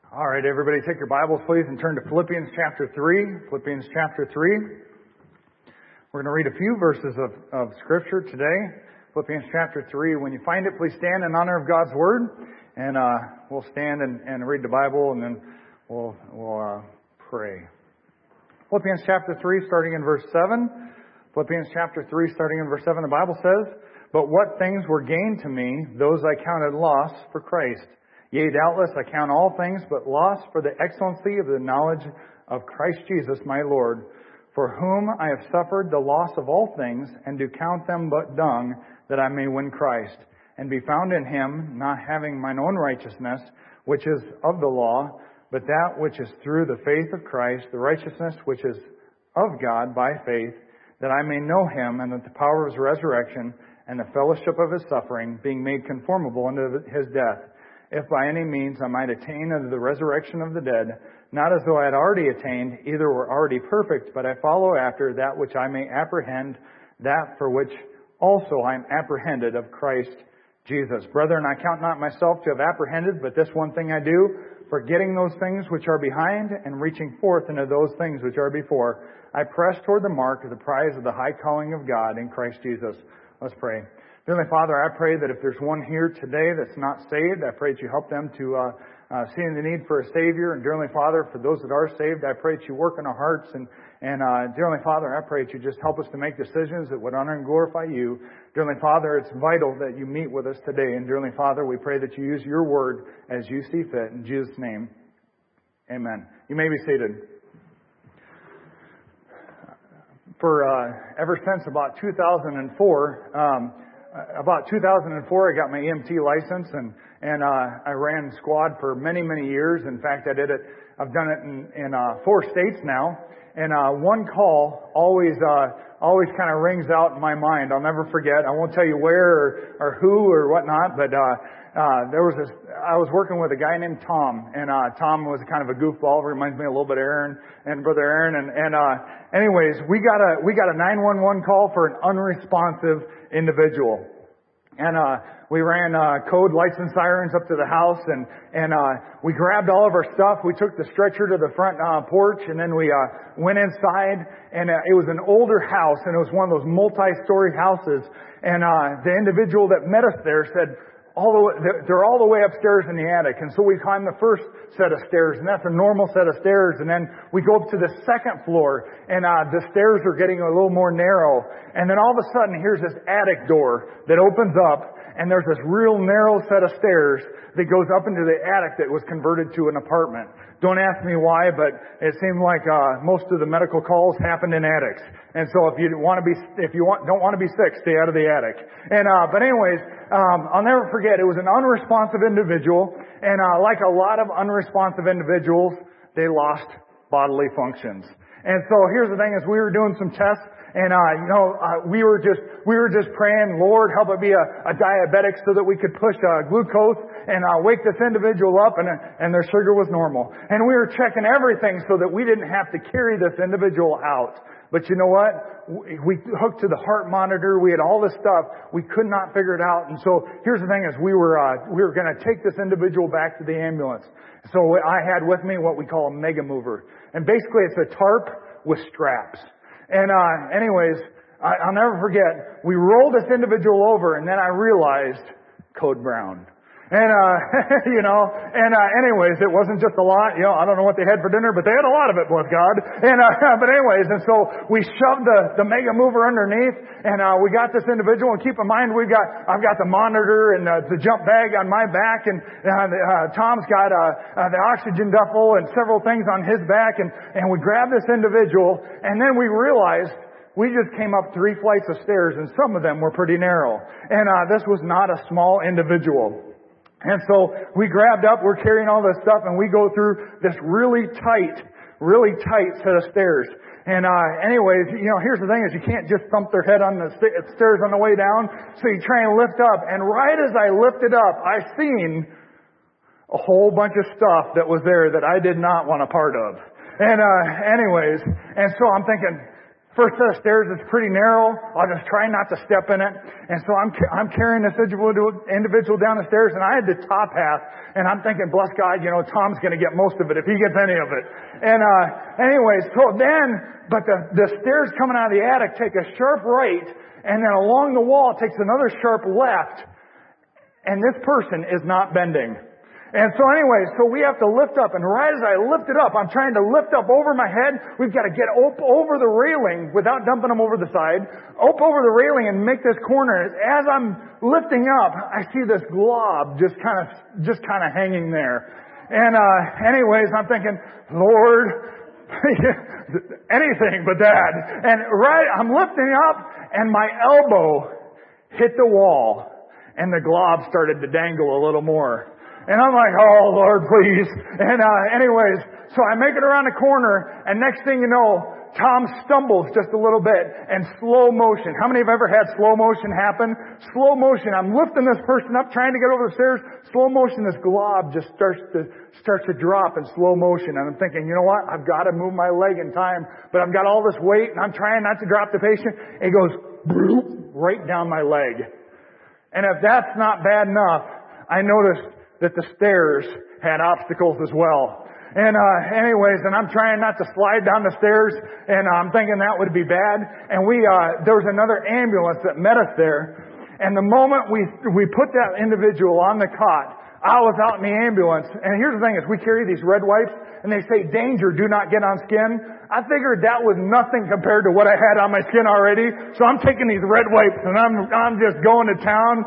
All right, everybody, take your Bibles, please, and turn to Philippians chapter 3. Philippians chapter 3. We're going to read a few verses of Scripture today. Philippians chapter 3. When you find it, please stand in honor of God's Word. And we'll stand and read the Bible, and then we'll pray. Philippians chapter 3, starting in verse 7. Philippians chapter 3, starting in verse 7, the Bible says, "But what things were gained to me, those I counted loss for Christ. Yea, doubtless I count all things but loss for the excellency of the knowledge of Christ Jesus my Lord, for whom I have suffered the loss of all things, and do count them but dung, that I may win Christ, and be found in Him, not having mine own righteousness, which is of the law, but that which is through the faith of Christ, the righteousness which is of God by faith, that I may know Him, and the power of His resurrection, and the fellowship of His suffering, being made conformable unto His death, if by any means I might attain unto the resurrection of the dead, not as though I had already attained, either were already perfect, but I follow after that which I may apprehend, that for which also I am apprehended of Christ Jesus. Brethren, I count not myself to have apprehended, but this one thing I do, forgetting those things which are behind, and reaching forth into those things which are before, I press toward the mark of the prize of the high calling of God in Christ Jesus." Let's pray. Heavenly Father, I pray that if there's one here today that's not saved, I pray that you help them to see the need for a Savior. And dearly Father, for those that are saved, I pray that you work in our hearts. And dearly Father, I pray that you just help us to make decisions that would honor and glorify you. Dearly Father, it's vital that you meet with us today. And dearly Father, we pray that you use your word as you see fit. In Jesus' name, amen. You may be seated. For ever since about 2004, I got my EMT license, and I ran squad for many, many years. In fact, I've done it in 4 states now. And one call always kind of rings out in my mind. I'll never forget. I won't tell you where or who or whatnot, but I was working with a guy named Tom, and Tom was kind of a goofball. Reminds me a little bit of Aaron and Brother Aaron. Anyways, we got a 911 call for an unresponsive individual. And we ran code lights and sirens up to the house, and we grabbed all of our stuff. We took the stretcher to the front porch, and then we went inside. And it was an older house, and it was one of those multi-story houses. And the individual that met us there said, they're all the way upstairs in the attic. And so we climbed the first set of stairs, and that's a normal set of stairs. And then we go up to the second floor, and the stairs are getting a little more narrow. And then all of a sudden, here's this attic door that opens up, and there's this real narrow set of stairs that goes up into the attic that was converted to an apartment. Don't ask me why, but it seemed like most of the medical calls happened in attics. And so if you don't want to be sick, stay out of the attic. And but anyways, I'll never forget. It was an unresponsive individual, and like a lot of unresponsive individuals, they lost bodily functions. And so here's the thing: is we were doing some tests. And, we were just praying, Lord, help it be a diabetic so that we could push glucose and wake this individual up, and their sugar was normal. And we were checking everything so that we didn't have to carry this individual out. But you know what? We hooked to the heart monitor. We had all this stuff. We could not figure it out. And so here's the thing: is we were going to take this individual back to the ambulance. So I had with me what we call a mega mover, and basically it's a tarp with straps. And anyways, I'll never forget, we rolled this individual over, and then I realized Code Brown. And, anyways, it wasn't just a lot. I don't know what they had for dinner, but they had a lot of it, bless God. And, but anyways, and so we shoved the mega mover underneath, and we got this individual. And keep in mind, I've got the monitor and the jump bag on my back, and Tom's got the oxygen duffel and several things on his back, and we grabbed this individual, and then we realized we just came up 3 flights of stairs, and some of them were pretty narrow. And this was not a small individual. And so we grabbed up, we're carrying all this stuff, and we go through this really tight set of stairs. And anyways, here's the thing: is you can't just thump their head on the stairs on the way down. So you try and lift up. And right as I lifted up, I seen a whole bunch of stuff that was there that I did not want a part of. And anyways, and so I'm thinking, First set of stairs is pretty narrow. I'll just try not to step in it. And so I'm carrying this individual down the stairs, and I had the top half. And I'm thinking, bless God, Tom's going to get most of it if he gets any of it. And anyways, but the stairs coming out of the attic take a sharp right, and then along the wall takes another sharp left. And this person is not bending. And so we have to lift up. And right as I lift it up, I'm trying to lift up over my head. We've got to get over the railing without dumping them over the side. Over the railing and make this corner. As I'm lifting up, I see this glob just kind of hanging there. And I'm thinking, Lord, anything but that. And I'm lifting up, and my elbow hit the wall, and the glob started to dangle a little more. And I'm like, oh, Lord, please. And so I make it around the corner, and next thing you know, Tom stumbles just a little bit, and slow motion. How many have ever had slow motion happen? Slow motion. I'm lifting this person up, trying to get over the stairs. Slow motion, this glob just starts to drop in slow motion. And I'm thinking, you know what? I've got to move my leg in time, but I've got all this weight, and I'm trying not to drop the patient. It goes right down my leg. And if that's not bad enough, I noticed that the stairs had obstacles as well. And and I'm trying not to slide down the stairs, and I'm thinking that would be bad. And there was another ambulance that met us there. And the moment we put that individual on the cot, I was out in the ambulance. And here's the thing is, we carry these red wipes, and they say, danger, do not get on skin. I figured that was nothing compared to what I had on my skin already. So I'm taking these red wipes, and I'm just going to town.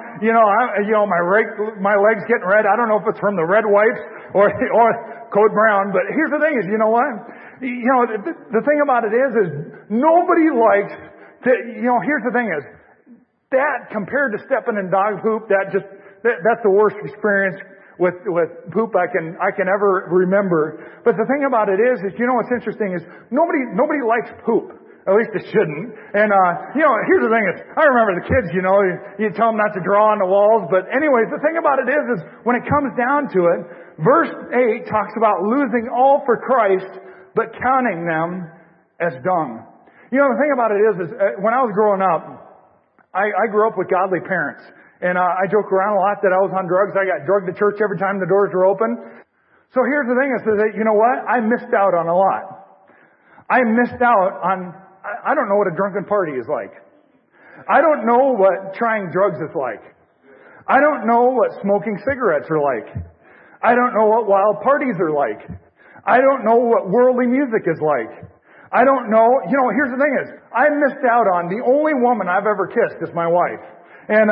My leg's getting red. I don't know if it's from the red wipes or Code Brown, but here's the thing is, you know what? The thing about it is nobody likes to, here's the thing is, that compared to stepping in dog poop, that's the worst experience with poop I can ever remember. But the thing about it is what's interesting is nobody likes poop. At least it shouldn't. And here's the thing is, I remember the kids, you tell them not to draw on the walls. But anyways, the thing about it is when it comes down to it, verse 8 talks about losing all for Christ, but counting them as dung. The thing about it is when I was growing up, I grew up with godly parents. And I joke around a lot that I was on drugs. I got drugged to church every time the doors were open. So here's the thing is that, you know what? I missed out on a lot. I missed out on, I don't know what a drunken party is like. I don't know what trying drugs is like. I don't know what smoking cigarettes are like. I don't know what wild parties are like. I don't know what worldly music is like. I don't know, here's the thing is, I missed out on the only woman I've ever kissed is my wife. And,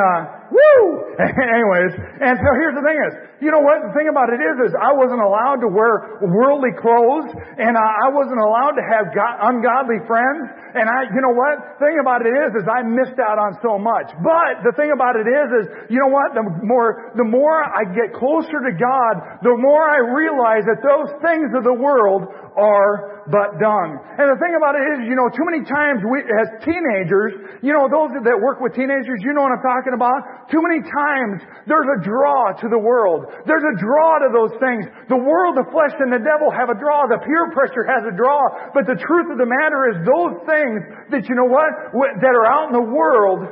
anyways, and so here's the thing is, you know what? The thing about it is I wasn't allowed to wear worldly clothes, and I wasn't allowed to have ungodly friends, and you know what? The thing about it is I missed out on so much. But the thing about it is, you know what? The more I get closer to God, the more I realize that those things of the world are but dung. And the thing about it is, too many times as teenagers, those that work with teenagers, you know what I'm talking about? Too many times there's a draw to the world. There's a draw to those things. The world, the flesh, and the devil have a draw. The peer pressure has a draw. But the truth of the matter is those things that, that are out in the world,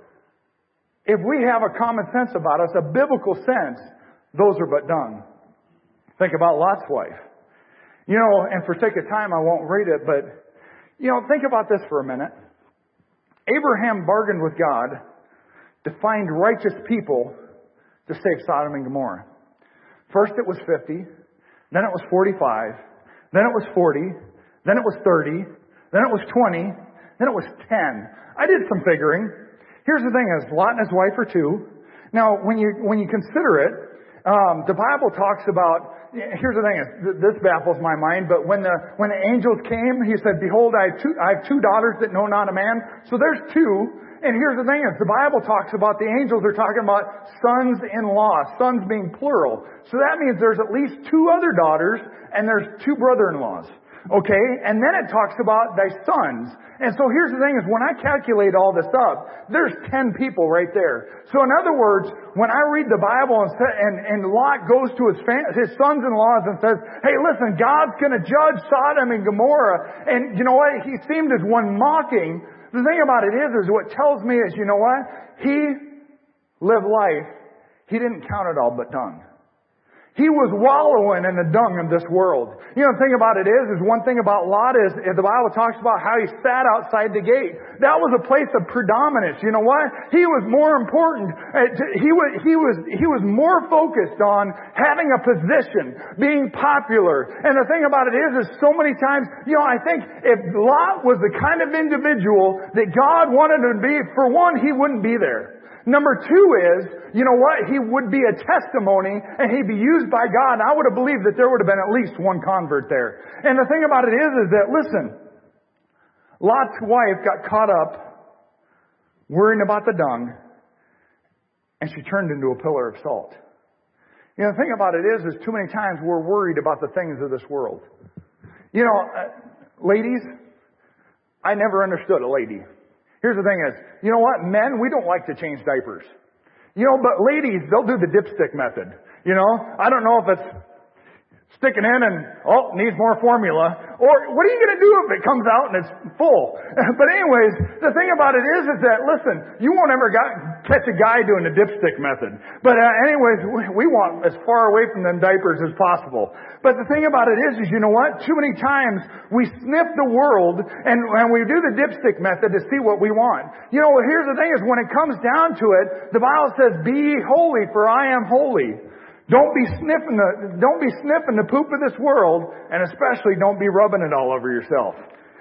if we have a common sense about us, a biblical sense, those are but dung. Think about Lot's wife. And for sake of time, I won't read it, but, think about this for a minute. Abraham bargained with God to find righteous people to save Sodom and Gomorrah. First it was 50, then it was 45, then it was 40, then it was 30, then it was 20, then it was 10. I did some figuring. Here's the thing is, Lot and his wife are two. Now, when you consider it, the Bible talks about, here's the thing is, this baffles my mind, but when the angels came, he said, behold, I have two daughters that know not a man. So there's two. And here's the thing is, the Bible talks about the angels are talking about sons-in-law, sons being plural. So that means there's at least two other daughters and there's two brother-in-laws. Okay? And then it talks about thy sons. And so here's the thing is when I calculate all this up, there's 10 people right there. So in other words, when I read the Bible and Lot goes to his sons-in-laws and says, hey, listen, God's going to judge Sodom and Gomorrah. And you know what? He seemed as one mocking. The thing about it is what tells me is, you know what? He lived life. He didn't count it all but dung. He was wallowing in the dung of this world. You know, the thing about it is one thing about Lot is the Bible talks about how he sat outside the gate. That was a place of predominance. You know what? He was more important. He was more focused on having a position, being popular. And the thing about it is so many times, you know, I think if Lot was the kind of individual that God wanted him to be, for one, he wouldn't be there. Number two is, you know what? He would be a testimony and he'd be used by God. And I would have believed that there would have been at least one convert there. And the thing about it is that, listen, Lot's wife got caught up worrying about the dung and she turned into a pillar of salt. You know, the thing about it is too many times we're worried about the things of this world. You know, ladies, I never understood a lady. Here's the thing is, you know what? Men, we don't like to change diapers. You know, but ladies, they'll do the dipstick method. You know, I don't know if it's sticking in and, needs more formula. Or what are you going to do if it comes out and it's full? But anyways, the thing about it is that, listen, you won't ever catch a guy doing the dipstick method. But anyways, we want as far away from them diapers as possible. But the thing about it is you know what? Too many times we sniff the world and we do the dipstick method to see what we want. You know, here's the thing is when it comes down to it, the Bible says, be ye holy for I am holy. Don't be sniffing the poop of this world, and especially don't be rubbing it all over yourself.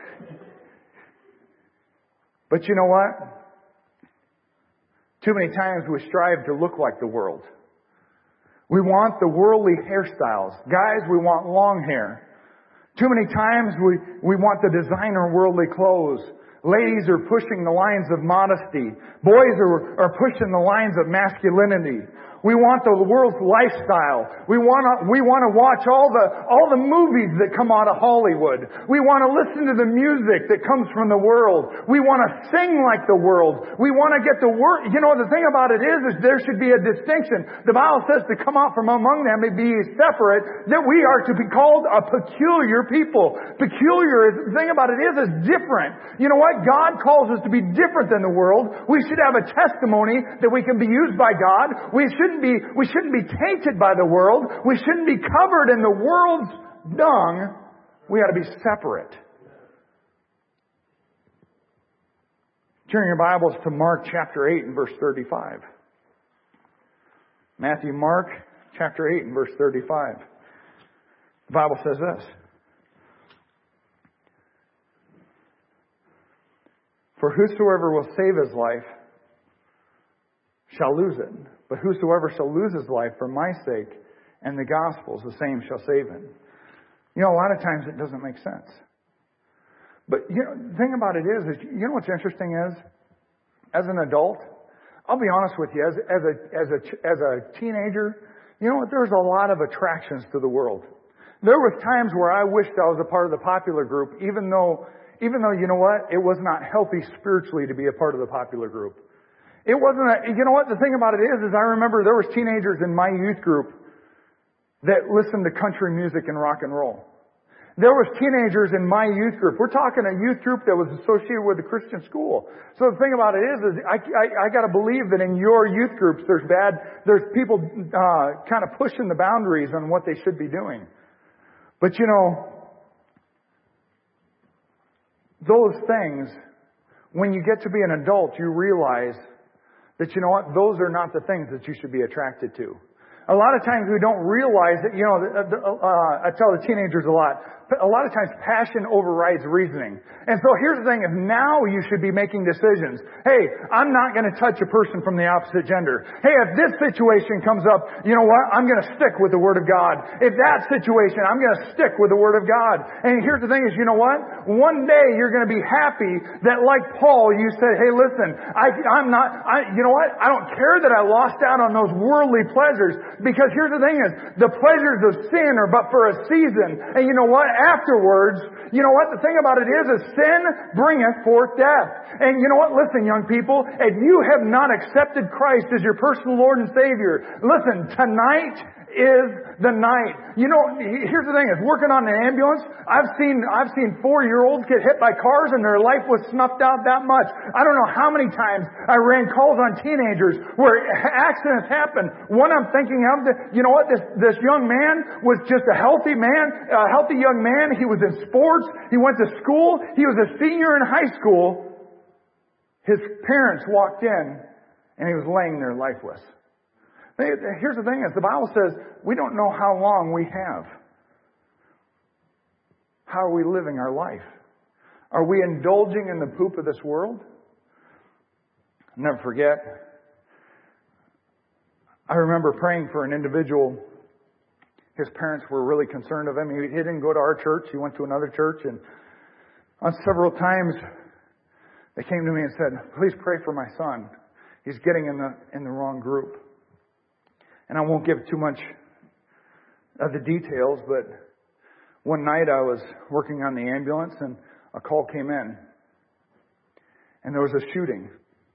But you know what? Too many times we strive to look like the world. We want the worldly hairstyles. Guys, we want long hair. Too many times we want the designer worldly clothes. Ladies are pushing the lines of modesty. Boys are pushing the lines of masculinity. We want the world's lifestyle. We want to watch all the movies that come out of Hollywood. We want to listen to the music that comes from the world. We want to sing like the world. We want to get the word. You know, the thing about it is there should be a distinction. The Bible says to come out from among them and be separate, that we are to be called a peculiar people. Peculiar, the thing about it is different. You know what? God calls us to be different than the world. We should have a testimony that we can be used by God. We shouldn't be tainted by the world. We shouldn't be covered in the world's dung. We ought to be separate. Turn your Bibles to Mark chapter 8 and verse 35. Mark chapter 8 and verse 35. The Bible says this. For whosoever will save his life shall lose it. But whosoever shall lose his life for my sake and the gospel's, the same shall save it. You know, a lot of times it doesn't make sense. But you know, the thing about it is you know what's interesting is, as an adult, I'll be honest with you, as a teenager, you know what? There's a lot of attractions to the world. There was times where I wished I was a part of the popular group, even though you know what? It was not healthy spiritually to be a part of the popular group. It wasn't you know what? The thing about it is I remember there was teenagers in my youth group that listened to country music and rock and roll. There was teenagers in my youth group. We're talking a youth group that was associated with a Christian school. So the thing about it is I gotta believe that in your youth groups there's people, kind of pushing the boundaries on what they should be doing. But you know, those things, when you get to be an adult, you realize that, you know what, those are not the things that you should be attracted to. A lot of times we don't realize that, you know, I tell the teenagers a lot of times passion overrides reasoning. And so here's the thing, is now you should be making decisions. Hey, I'm not going to touch a person from the opposite gender. Hey, if this situation comes up, you know what? I'm going to stick with the Word of God. If that situation, I'm going to stick with the Word of God. And here's the thing is, you know what? One day you're going to be happy that, like Paul, you said, hey, listen, you know what? I don't care that I lost out on those worldly pleasures. Because here's the thing is, the pleasures of sin are but for a season. And you know what? Afterwards, you know what? The thing about it is sin bringeth forth death. And you know what? Listen, young people, if you have not accepted Christ as your personal Lord and Savior, listen, tonight is the night. You know, here's the thing, is working on an ambulance, I've seen 4-year-olds get hit by cars and their life was snuffed out that much. I don't know how many times I ran calls on teenagers where accidents happen. One I'm thinking of, you know what, this young man was just a healthy young man. He was in sports. He went to school. He was a senior in high school. His parents walked in and he was laying there lifeless. Here's the thing is, the Bible says we don't know how long we have. How are we living our life? Are we indulging in the poop of this world? I'll never forget, I remember praying for an individual. His parents were really concerned of him. He didn't go to our church. He went to another church. And on several times, they came to me and said, please pray for my son. He's getting in the wrong group. And I won't give too much of the details, but one night I was working on the ambulance and a call came in. And there was a shooting.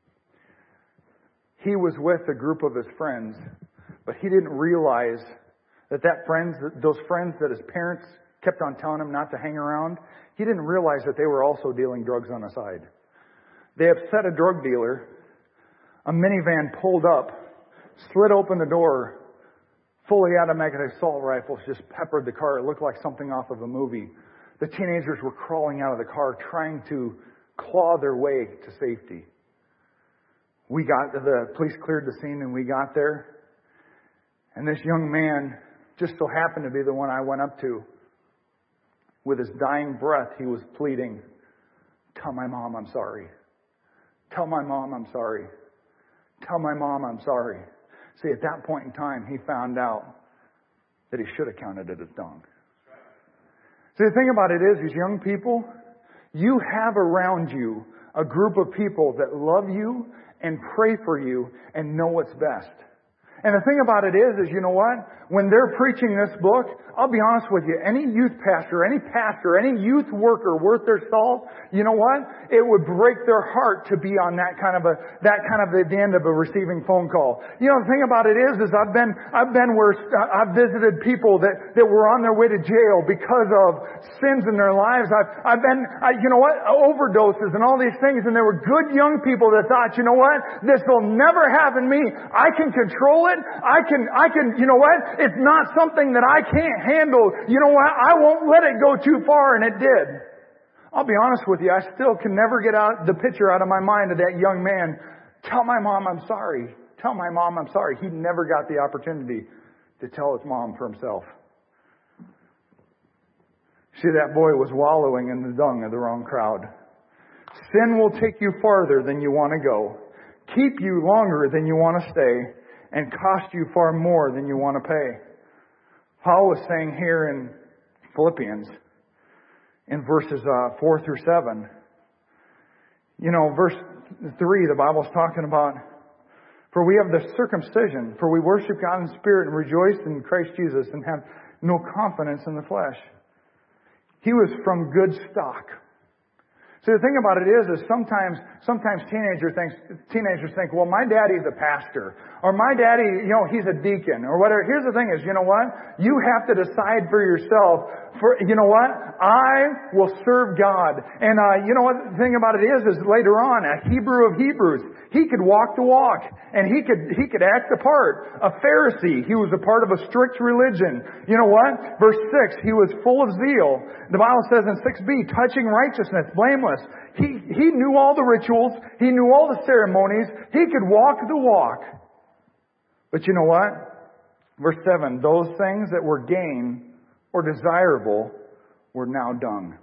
He was with a group of his friends, but he didn't realize those friends that his parents kept on telling him not to hang around, he didn't realize that they were also dealing drugs on the side. They upset a drug dealer. A minivan pulled up, slid open the door, fully automatic assault rifles just peppered the car. It looked like something off of a movie. The teenagers were crawling out of the car, trying to claw their way to safety. The police cleared the scene and we got there. And this young man just so happened to be the one I went up to. With his dying breath, he was pleading, tell my mom I'm sorry. Tell my mom I'm sorry. Tell my mom I'm sorry. See, at that point in time, he found out that he should have counted it as dung. See, the thing about it is, these young people, you have around you a group of people that love you and pray for you and know what's best. And the thing about it is, you know what? When they're preaching this book, I'll be honest with you, any youth pastor, any youth worker worth their salt, you know what? It would break their heart to be on that kind of at the end of a receiving phone call. You know, the thing about it is I've visited people that were on their way to jail because of sins in their lives. I've been overdoses and all these things, and there were good young people that thought, you know what? This will never happen to me. I can control it. I can, you know what? It's not something that I can't handle. You know what? I won't let it go too far, and it did. I'll be honest with you, I still can never get the picture out of my mind of that young man. Tell my mom I'm sorry. Tell my mom I'm sorry. He never got the opportunity to tell his mom for himself. See, that boy was wallowing in the dung of the wrong crowd. Sin will take you farther than you want to go, keep you longer than you want to stay, and cost you far more than you want to pay. Paul was saying here in Philippians, in verses 4 through 7, you know, verse 3, the Bible's talking about, for we have the circumcision, for we worship God in spirit and rejoice in Christ Jesus and have no confidence in the flesh. He was from good stock. See, the thing about it is sometimes teenagers think, well, my daddy's a pastor, or my daddy, you know, he's a deacon, or whatever. Here's the thing is, you know what? You have to decide for yourself. You know what? I will serve God. And you know what? The thing about it is later on, a Hebrew of Hebrews, he could walk the walk, and he could act the part. A Pharisee, he was a part of a strict religion. You know what? Verse 6, he was full of zeal. The Bible says in 6b, touching righteousness, blameless. He knew all the rituals. He knew all the ceremonies. He could walk the walk. But you know what? Verse 7, those things that were gain or desirable were now dung.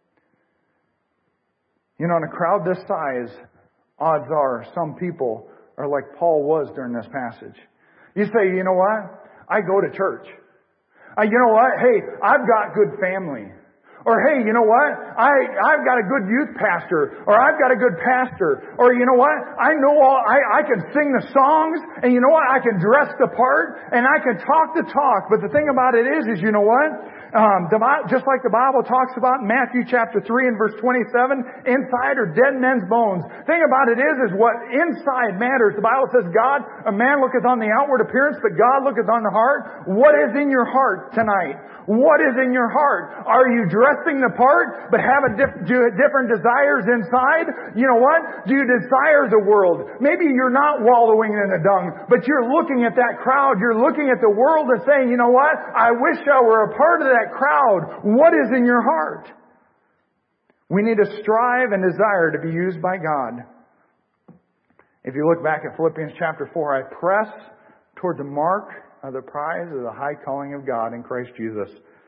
You know, in a crowd this size, odds are some people are like Paul was during this passage. You say, you know what? I go to church. You know what? Hey, I've got good family. Or hey, you know what? I've got a good youth pastor, or I've got a good pastor, or you know what? I can sing the songs, and you know what? I can dress the part, and I can talk the talk. But the thing about it is you know what? Just like the Bible talks about in Matthew chapter 3 and verse 27, inside are dead men's bones. Thing about it is what inside matters. The Bible says a man looketh on the outward appearance, but God looketh on the heart. What is in your heart tonight? What is in your heart? Are you dressing the part, but have different desires inside? You know what? Do you desire the world? Maybe you're not wallowing in the dung, but you're looking at that crowd. You're looking at the world and saying, you know what? I wish I were a part of that crowd. What is in your heart? We need to strive and desire to be used by God. If you look back at Philippians chapter 4, I press toward the mark of the prize of the high calling of God in Christ Jesus.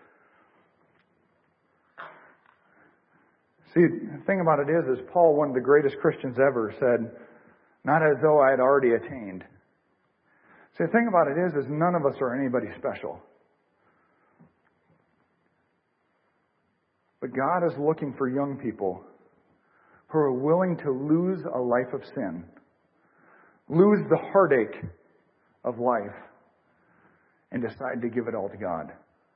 See, the thing about it is Paul, one of the greatest Christians ever, said, not as though I had already attained. See, the thing about it is none of us are anybody special. But God is looking for young people who are willing to lose a life of sin, lose the heartache of life, and decide to give it all to God.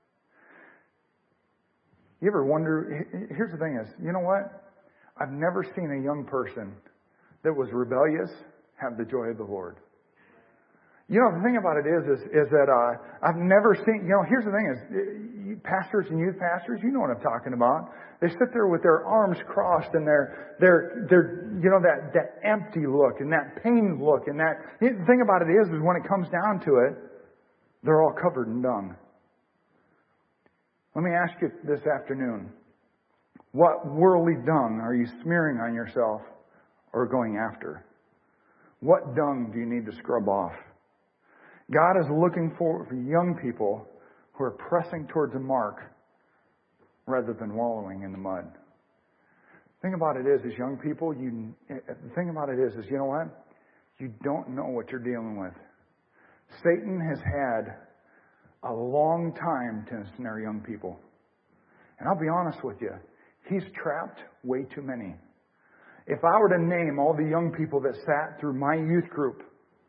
You ever wonder, here's the thing is, you know what? I've never seen a young person that was rebellious have the joy of the Lord. You know, the thing about it is that I've never seen, you know, here's the thing is, pastors and youth pastors, you know what I'm talking about. They sit there with their arms crossed and they're you know, that empty look and that pained look and that, the thing about it is when it comes down to it, they're all covered in dung. Let me ask you this afternoon, what worldly dung are you smearing on yourself or going after? What dung do you need to scrub off? God is looking for young people who are pressing towards a mark rather than wallowing in the mud. The thing about it is young people, you know what? You don't know what you're dealing with. Satan has had a long time to ensnare young people. And I'll be honest with you, he's trapped way too many. If I were to name all the young people that sat through my youth group,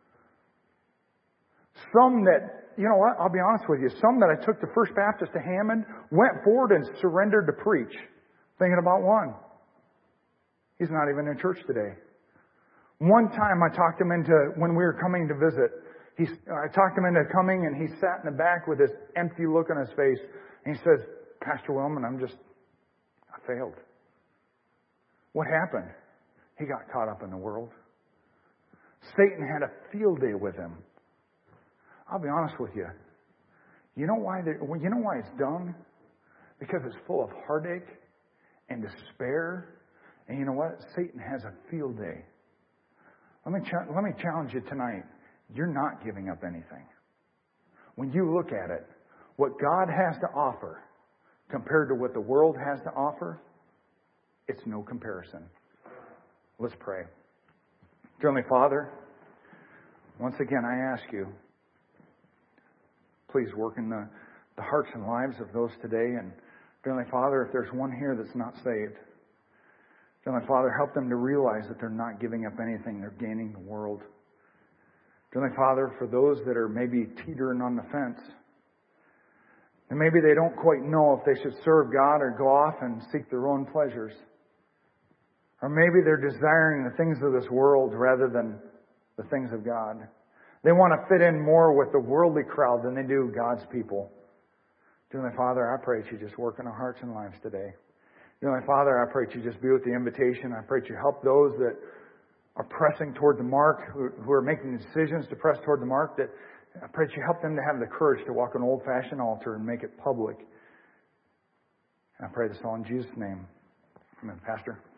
some that, you know what, I'll be honest with you, some that I took to First Baptist to Hammond, went forward and surrendered to preach. Thinking about one. He's not even in church today. One time I talked him into, when we were coming to visit, I talked him into coming and he sat in the back with this empty look on his face. And he says, Pastor Wellman, I failed. What happened? He got caught up in the world. Satan had a field day with him. I'll be honest with you. You know why it's dung? Because it's full of heartache and despair. And you know what? Satan has a field day. Let me challenge you tonight. You're not giving up anything. When you look at it, what God has to offer compared to what the world has to offer, it's no comparison. Let's pray. Heavenly Father, once again I ask you, please work in the hearts and lives of those today. And Heavenly Father, if there's one here that's not saved, Heavenly Father, help them to realize that they're not giving up anything. They're gaining the world. Heavenly Father, for those that are maybe teetering on the fence, and maybe they don't quite know if they should serve God or go off and seek their own pleasures. Or maybe they're desiring the things of this world rather than the things of God. They want to fit in more with the worldly crowd than they do God's people. Heavenly Father, I pray that you just work in our hearts and lives today. Heavenly Father, I pray that you just be with the invitation. I pray that you help those that are pressing toward the mark, who are making decisions to press toward the mark, that I pray that you help them to have the courage to walk an old-fashioned altar and make it public. And I pray this all in Jesus' name. Amen. Pastor.